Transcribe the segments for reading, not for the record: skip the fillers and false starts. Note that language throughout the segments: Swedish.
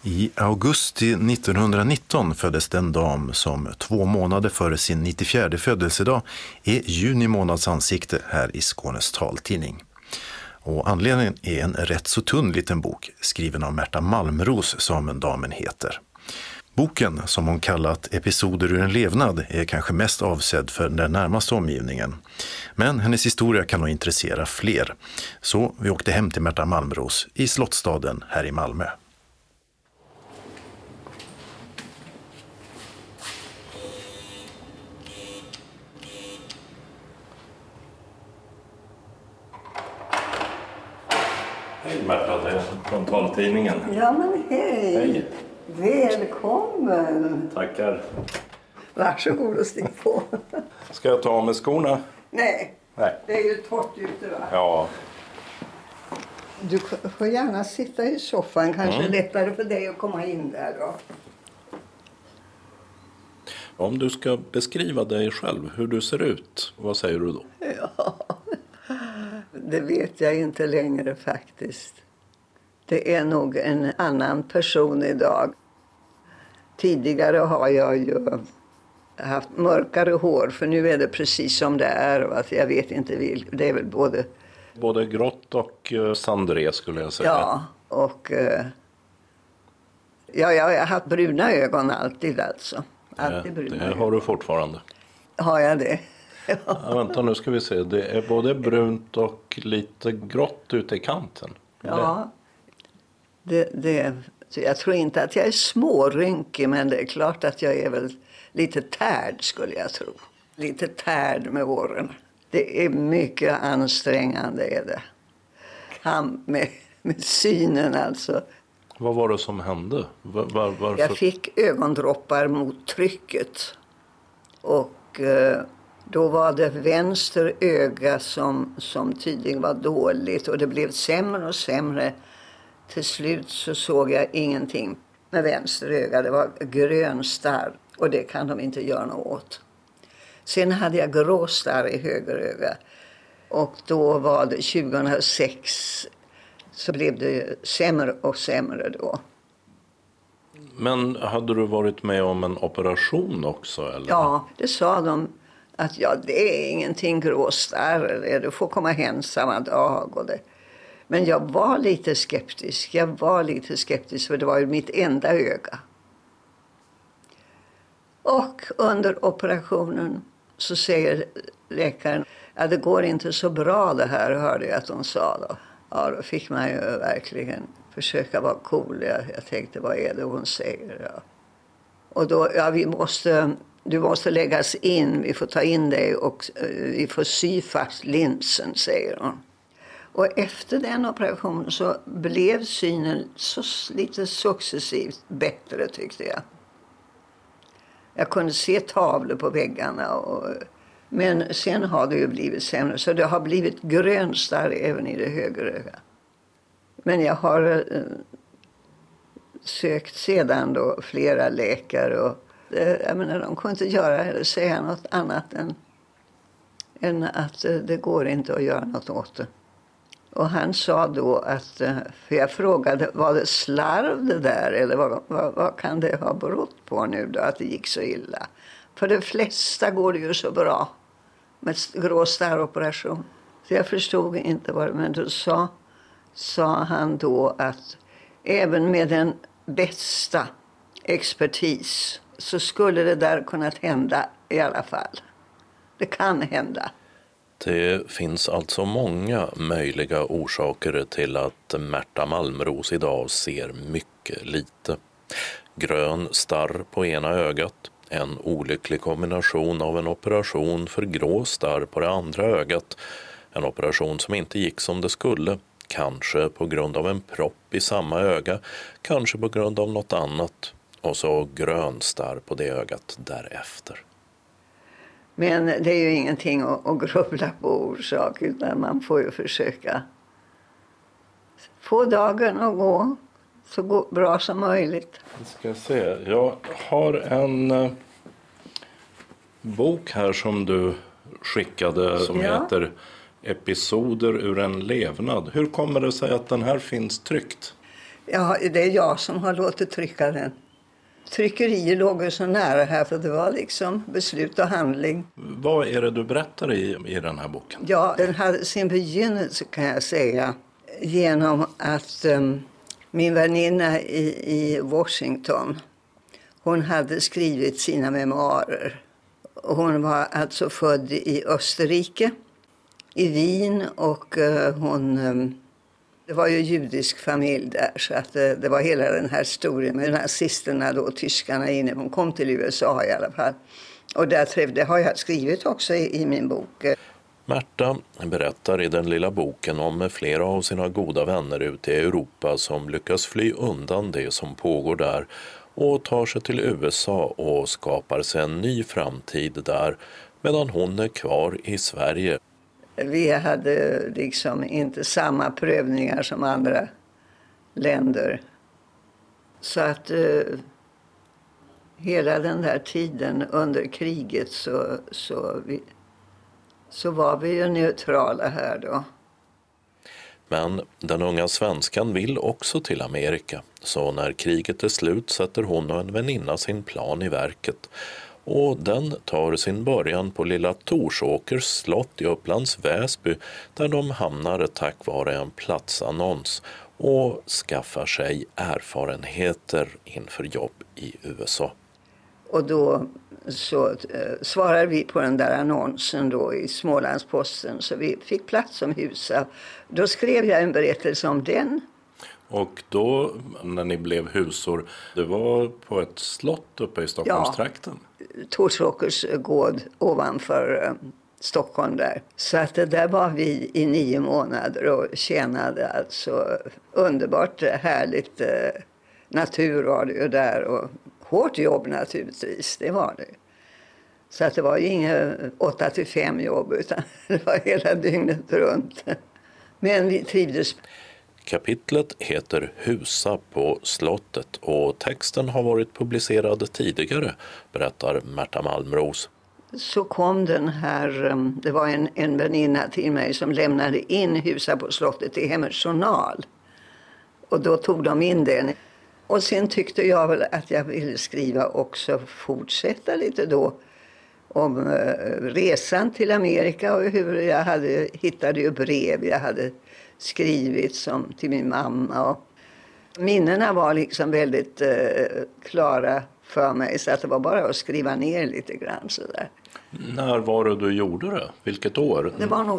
I augusti 1919 föddes den dam som 2 månader före sin 94:e födelsedag är juni månads ansikte här i Skånes taltidning. Och anledningen är en rätt så tunn liten bok skriven av Märta Malmros som damen heter. Boken, som hon kallat Episoder ur en levnad, är kanske mest avsedd för den närmaste omgivningen. Men hennes historia kan nog intressera fler. Så vi åkte hem till Märta Malmros i Slottsstaden här i Malmö. Hej Märta, det är från taltidningen. Ja men hej. Hej. Välkommen. Tackar. Varsågod och stig på. Ska jag ta av med skorna? Nej, Nej. det är ju torrt ute va? Ja. Du får gärna sitta i soffan, kanske lättare för dig att komma in där då. Om du ska beskriva dig själv, hur du ser ut, vad säger du då? Ja, det vet jag inte längre faktiskt. Det är nog en annan person idag. Tidigare har jag ju haft mörkare hår, för nu är det precis som det är. Jag vet inte vilket, det är väl Både grått och sandré skulle jag säga. Ja, och jag har haft bruna ögon alltid alltså. Alltid bruna det ögon. har du fortfarande. Har jag det? Ja, vänta, nu ska vi se. Det är både brunt och lite grått ute i kanten. Ja, jag tror inte att jag är smårynkig, men det är klart att jag är väl lite tärd skulle jag tro. Lite tärd med åren. Det är mycket ansträngande är det. Kamp med synen alltså. Vad var det som hände? Varför? Jag fick ögondroppar mot trycket. Och då var det vänster öga som tydligen var dåligt. Och det blev sämre och sämre. Till slut så såg jag ingenting med vänster öga. Det var grön starr. Och det kan de inte göra något åt. Sen hade jag grå starr i höger öga. Och då var det 2006 så blev det sämre och sämre då. Men hade du varit med om en operation också? Eller? Ja, det sa de att det är ingenting grå starr. Du får komma hem samma dag. Och det. Men jag var lite skeptisk. För det var ju mitt enda öga. Och under operationen så säger läkaren att det går inte så bra det här, hörde jag att de sa då. Ja, då fick man ju verkligen försöka vara cool. Jag tänkte, vad är det hon säger? Ja. Och då, du måste läggas in, vi får ta in dig och vi får sy fast linsen, säger hon. Och efter den operationen så blev synen lite successivt bättre tyckte jag. Jag kunde se tavlor på väggarna. Men sen har det ju blivit sämre. Så det har blivit grön starr även i det högra ögat. Men jag har sökt sedan då flera läkare. Och jag menar, de kunde inte göra eller säga något annat än att det går inte att göra något åt det. Och han sa då att, för jag frågade, var det slarv det där? Eller vad kan det ha berott på nu då att det gick så illa? För de flesta går det ju så bra med grå starroperation. Så jag förstod inte vad det, men då sa han då att även med den bästa expertis så skulle det där kunnat hända i alla fall. Det kan hända. Det finns alltså många möjliga orsaker till att Märta Malmros idag ser mycket lite. Grön starr på ena ögat, en olycklig kombination av en operation för grå starr på det andra ögat, en operation som inte gick som det skulle, kanske på grund av en propp i samma öga, kanske på grund av något annat, och så grön starr på det ögat därefter. Men det är ju ingenting att grubbla på orsak, utan man får ju försöka få dagen att gå så bra som möjligt. Vi ska se, jag har en bok här som du skickade som heter Episoder ur en levnad. Hur kommer det sig att den här finns tryckt? Ja, det är jag som har låtit trycka den. Tryckerier låg ju så nära här för det var liksom beslut och handling. Vad är det du berättar i den här boken? Ja, den hade sin begynnelse kan jag säga genom att min väninna i Washington, hon hade skrivit sina memoarer. Hon var alltså född i Österrike, i Wien och det var ju judisk familj där så att det var hela den här historien med nazisterna då, tyskarna inne. Hon kom till USA i alla fall. Och det har jag skrivit också i min bok. Märta berättar i den lilla boken om flera av sina goda vänner ute i Europa som lyckas fly undan det som pågår där och tar sig till USA och skapar sig en ny framtid där medan hon är kvar i Sverige. Vi hade liksom inte samma prövningar som andra länder. Så att hela den där tiden under kriget så var vi ju neutrala här då. Men den unga svenskan vill också till Amerika, så när kriget är slut sätter hon och en väninna sin plan i verket. Och den tar sin början på lilla Torsåkers slott i Upplands Väsby där de hamnar tack vare en platsannons och skaffar sig erfarenheter inför jobb i USA. Och då så svarar vi på den där annonsen då i Smålandsposten så vi fick plats som husa. Då skrev jag en berättelse om den. Och då när ni blev husor, det var på ett slott uppe i Stockholmstrakten? Ja, Torsåkers gård ovanför Stockholm där. Så att där var vi i 9 månader och tjänade alltså underbart härligt natur var det ju där och hårt jobb naturligtvis, det var det. Så att det var ju inga 8-5 jobb utan det var hela dygnet runt. Men vi trivdes. Kapitlet heter Husa på slottet och texten har varit publicerad tidigare, berättar Märta Malmros. Så kom den här, det var en väninna till mig som lämnade in Husa på slottet i Hemmets Journal. Och då tog de in den. Och sen tyckte jag väl att jag ville skriva också, fortsätta lite då om resan till Amerika och hur jag hittade ju brev jag hade skrivit som till min mamma. Och minnena var liksom väldigt klara för mig så att det var bara att skriva ner lite grann sådär. När var det du gjorde det? Vilket år? Det var nog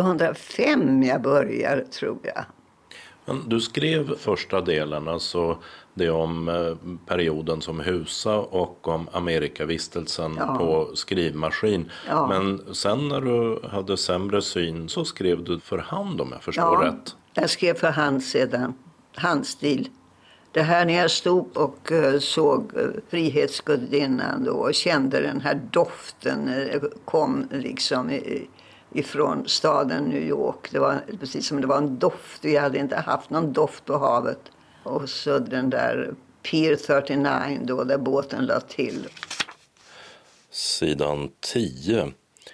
2005 jag började tror jag. Men du skrev första delen, alltså det om perioden som husa och om Amerikavistelsen på skrivmaskin. Ja. Men sen när du hade sämre syn så skrev du för hand om jag förstår rätt. Jag skrev för hand sedan, handstil. Det här när jag stod och såg Frihetsgudinnan då och kände den här doften kom liksom ifrån staden New York. Det var precis som det var en doft. Vi hade inte haft någon doft på havet. Och så den där Pier 39 då där båten lade till. Sidan 10.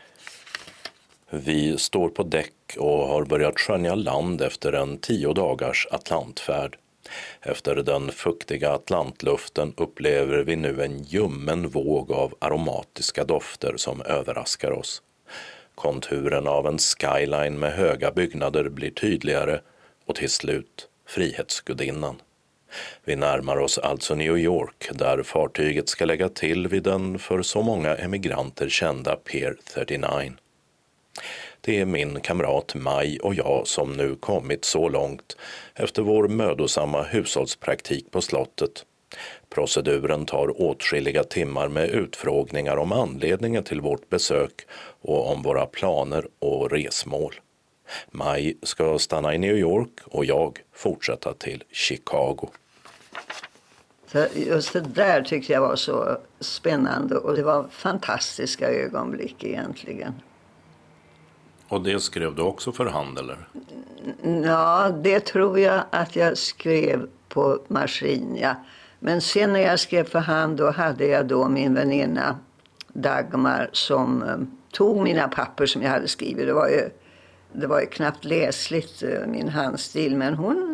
Vi står på däck och har börjat skönja land efter en 10 dagars Atlantfärd. Efter den fuktiga Atlantluften upplever vi nu en ljummen våg av aromatiska dofter som överraskar oss. Konturen av en skyline med höga byggnader blir tydligare och till slut Frihetsgudinnan. Vi närmar oss alltså New York där fartyget ska lägga till vid den för så många emigranter kända Pier 39. Det är min kamrat Maj och jag som nu kommit så långt efter vår mödosamma hushållspraktik på slottet. Proceduren tar åtskilliga timmar med utfrågningar om anledningen till vårt besök och om våra planer och resmål. Maj ska stanna i New York och jag fortsätta till Chicago. Så just det där tyckte jag var så spännande och det var fantastiska ögonblick egentligen. Och det skrev du också för hand eller? Ja, det tror jag att jag skrev på maskin, ja. Men sen när jag skrev för hand då hade jag då min väninna Dagmar som tog mina papper som jag hade skrivit. Det var ju knappt läsligt min handstil men hon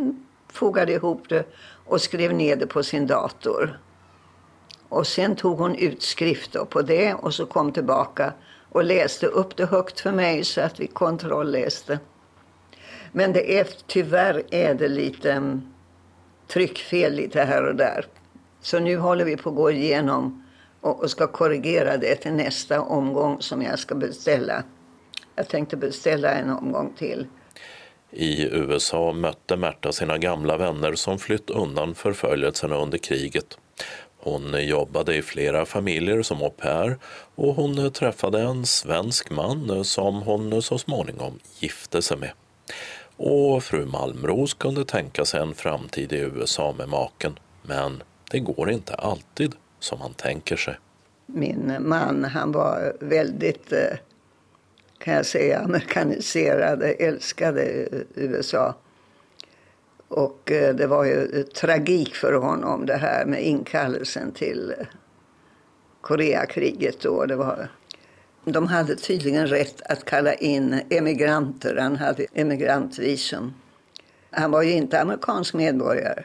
fogade ihop det och skrev ner det på sin dator. Och sen tog hon utskrift på det och så kom tillbaka och läste upp det högt för mig så att vi kontrollläste. Men tyvärr är det lite tryckfel lite här och där. Så nu håller vi på att gå igenom och ska korrigera det till nästa omgång som jag ska beställa. Jag tänkte beställa en omgång till. I USA mötte Märta sina gamla vänner som flytt undan förföljelserna under kriget. Hon jobbade i flera familjer som au pair och hon träffade en svensk man som hon så småningom gifte sig med. Och fru Malmros kunde tänka sig en framtid i USA med maken, men det går inte alltid som man tänker sig. Min man, han var väldigt, kan jag säga, amerikaniserad, älskade USA. Och det var ju tragik för honom det här med inkallelsen till Koreakriget då. De hade tydligen rätt att kalla in emigranter. Han hade emigrantvisum. Han var ju inte amerikansk medborgare.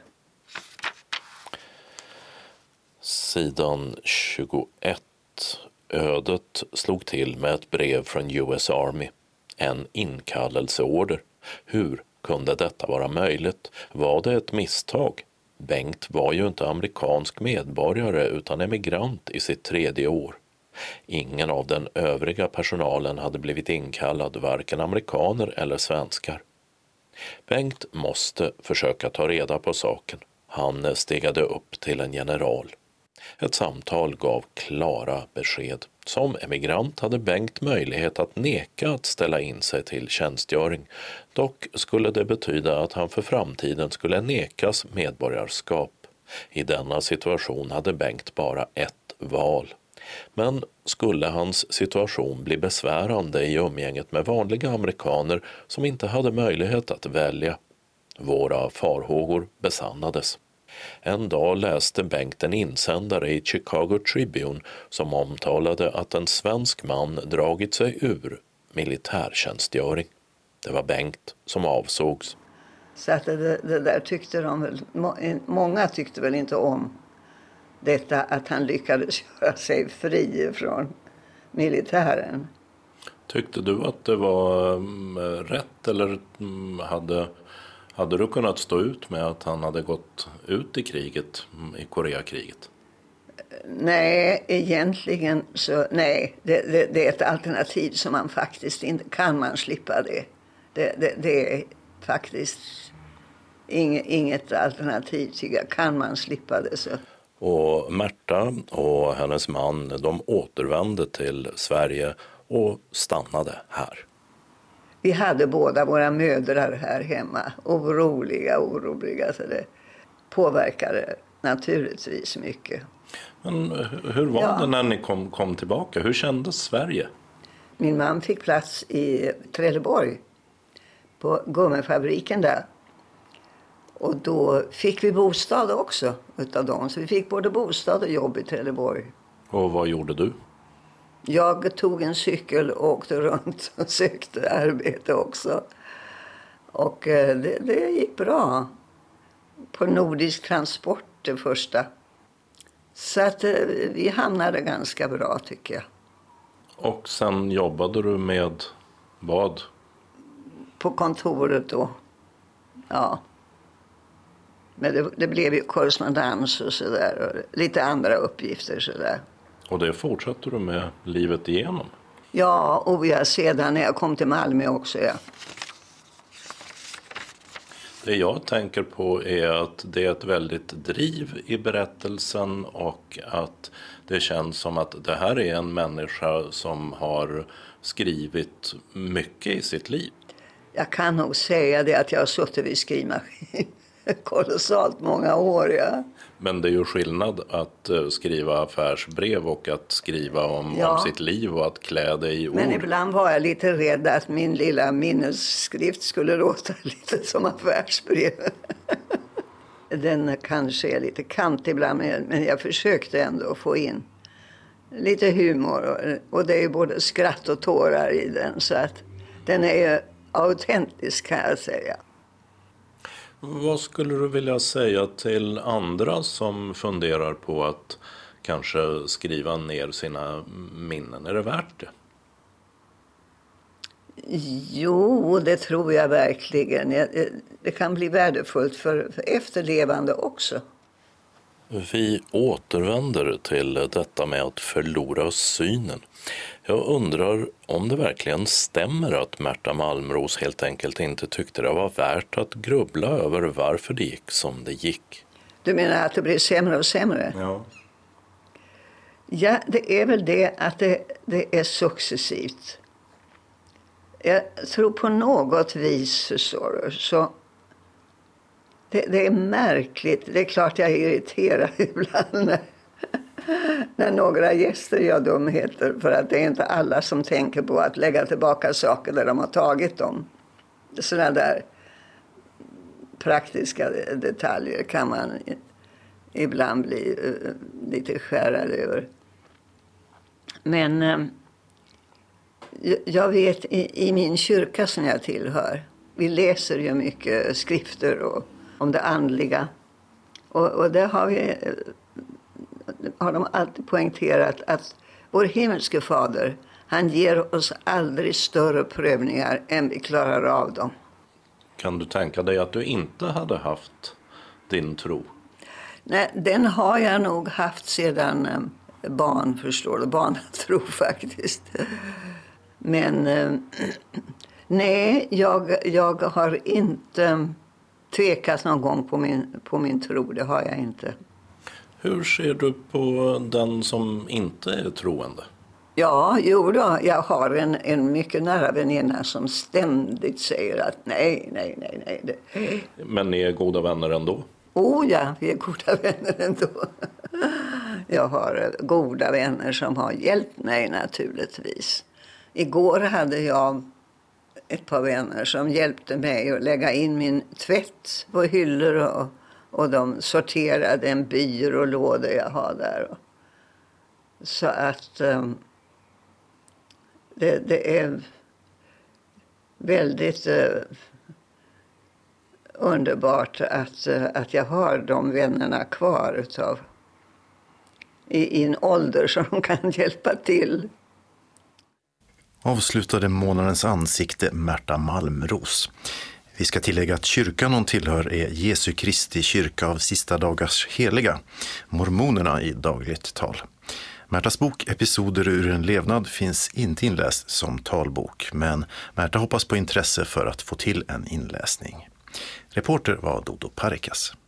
Sidan 21. Ödet slog till med ett brev från US Army. En inkallelseorder. Hur kunde detta vara möjligt? Var det ett misstag? Bengt var ju inte amerikansk medborgare utan emigrant i sitt 3:e år. Ingen av den övriga personalen hade blivit inkallad, varken amerikaner eller svenskar. Bengt måste försöka ta reda på saken. Han stegade upp till en general. Ett samtal gav klara besked. Som emigrant hade Bengt möjlighet att neka att ställa in sig till tjänstgöring. Dock skulle det betyda att han för framtiden skulle nekas medborgarskap. I denna situation hade Bengt bara ett val. Men skulle hans situation bli besvärande i umgänget med vanliga amerikaner som inte hade möjlighet att välja? Våra farhågor besannades. En dag läste Bengt en insändare i Chicago Tribune som omtalade att en svensk man dragit sig ur militärtjänstgöring. Det var Bengt som avsågs. Så att det där tyckte de väl, många tyckte väl inte om detta att han lyckades göra sig fri från militären. Tyckte du att det var rätt eller hade du kunnat stå ut med att han hade gått ut i kriget, i Koreakriget? Nej, egentligen så nej. Det är ett alternativ som man faktiskt inte kan man slippa det. Det är faktiskt inget alternativ tycker jag. Kan man slippa det så. Och Märta och hennes man, de återvände till Sverige och stannade här. Vi hade båda våra mödrar här hemma. Oroliga. Så det påverkade naturligtvis mycket. Men hur var det när ni kom tillbaka? Hur kändes Sverige? Min man fick plats i Trelleborg. På gummifabriken där. Och då fick vi bostad också utav dem. Så vi fick både bostad och jobb i Trelleborg. Och vad gjorde du? Jag tog en cykel och åkte runt och sökte arbete också. Och det gick bra. På Nordisk Transport det första. Så att vi hamnade ganska bra tycker jag. Och sen jobbade du med vad? På kontoret då. Ja. Men det blev ju korrespondens och sådär. Och lite andra uppgifter sådär. Och det fortsatte du med livet igenom? Ja, och sedan när jag kom till Malmö också, ja. Det jag tänker på är att det är ett väldigt driv i berättelsen och att det känns som att det här är en människa som har skrivit mycket i sitt liv. Jag kan nog säga det att jag har suttit vid skrivmaskin kolossalt många år, ja. Men det är ju skillnad att skriva affärsbrev och att skriva om sitt liv och att klä det i ord. Men ibland var jag lite rädd att min lilla minnesskrift skulle låta lite som affärsbrev. Den kanske är lite kant ibland, men jag försökte ändå få in lite humor. Och det är ju både skratt och tårar i den, så att den är autentisk kan jag säga. Vad skulle du vilja säga till andra som funderar på att kanske skriva ner sina minnen? Är det värt det? Jo, det tror jag verkligen. Det kan bli värdefullt för efterlevande också. Vi återvänder till detta med att förlora synen. Jag undrar om det verkligen stämmer att Märta Malmros helt enkelt inte tyckte det var värt att grubbla över varför det gick som det gick. Du menar att det blir sämre och sämre? Ja. Ja, det är väl det att det är successivt. Jag tror på något vis så det är märkligt. Det är klart jag är irriterad ibland när några gäster gör dumheter. För att det är inte alla som tänker på att lägga tillbaka saker där de har tagit dem. Sådana där praktiska detaljer kan man ibland bli lite skärrad över. Men jag vet i min kyrka som jag tillhör, vi läser ju mycket skrifter om det andliga. Och där har de alltid poängterat att vår himmelske fader, han ger oss aldrig större prövningar än vi klarar av dem. Kan du tänka dig att du inte hade haft din tro? Nej, den har jag nog haft sedan barn, förstår du. Barnatro faktiskt. Men nej, jag har inte tvekat någon gång på min tro. Det har jag inte. Hur ser du på den som inte är troende? Ja, jo då. Jag har en mycket nära väninna som ständigt säger att nej. Men ni är goda vänner ändå? Oh ja, vi är goda vänner ändå. Jag har goda vänner som har hjälpt mig naturligtvis. Igår hade jag ett par vänner som hjälpte mig att lägga in min tvätt på hyllor och de sorterade en byrålåda jag har där. Så att det är väldigt underbart att jag har de vännerna kvar i en ålder som de kan hjälpa till. Avslutade månadens ansikte Märta Malmros. Vi ska tillägga att kyrkan hon tillhör är Jesu Kristi kyrka av sista dagars heliga, mormonerna i dagligt tal. Märtas bok Episoder ur en levnad finns inte inläst som talbok, men Märta hoppas på intresse för att få till en inläsning. Reporter var Dodo Parikas.